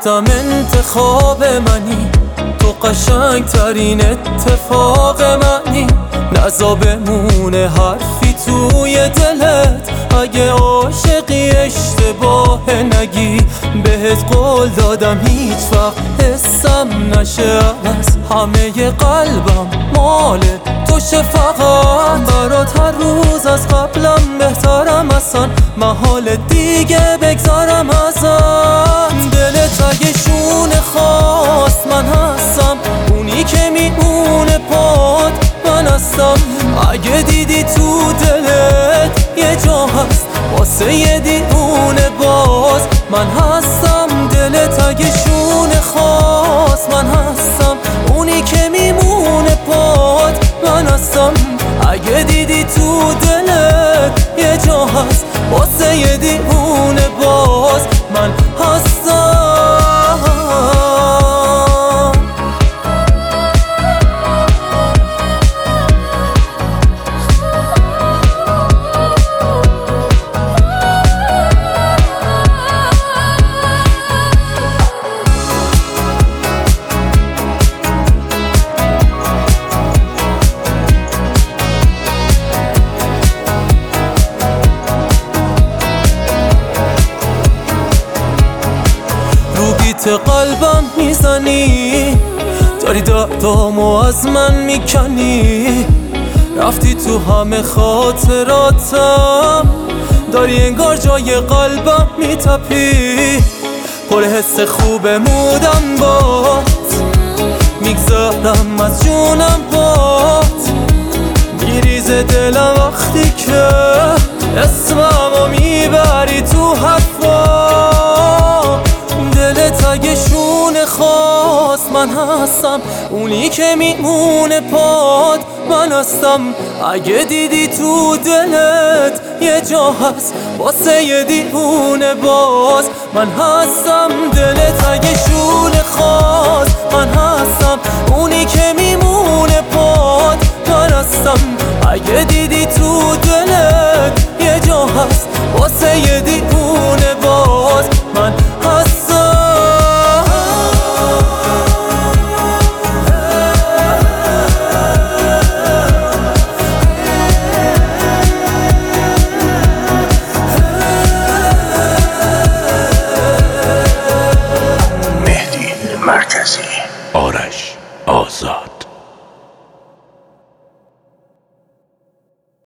گفتم انتخاب منی، تو قشنگ ترین اتفاق منی. نزا بمونه حرفی توی دلت، اگه عاشقی اشتباه نگی. بهت قول دادم هیچ وقت حسم نشه از همه قلبم مال توشه. فقط برات هر روز از قبلم بهترم، اصلا محال دیگه بگذارم ازت. دلت اگه شونه خواست من هستم، اونی که میمونه پات من هستم. اگه دیدی تو دلت یه جا هست واسه یه دیونه باز من هستم. دلت اگه شونه خواست من هستم، اونی که میمونه پات من هستم. اگه دیدی تو دلت یه جا هست واسه یه دیونه باز من هستم. قلبم میزنی، داری دردامو از من میکنی. رفتی تو همه خاطراتم، داری انگار جای قلبم میتپی. پر حس خوب مودم بات، میگذارم از جونم بات. میریزه دلم وقتی که اسممو میبری تو حرفا. دلت اگه شونه خواست من هستم، اونی که میمونه پات من هستم. اگه دیدی تو دلت یه جا هست واسه یه دیونه باز من هستم. دلت اگه شونه خواست من هستم، اونی که میمونه پات من هستم. اگه دیدی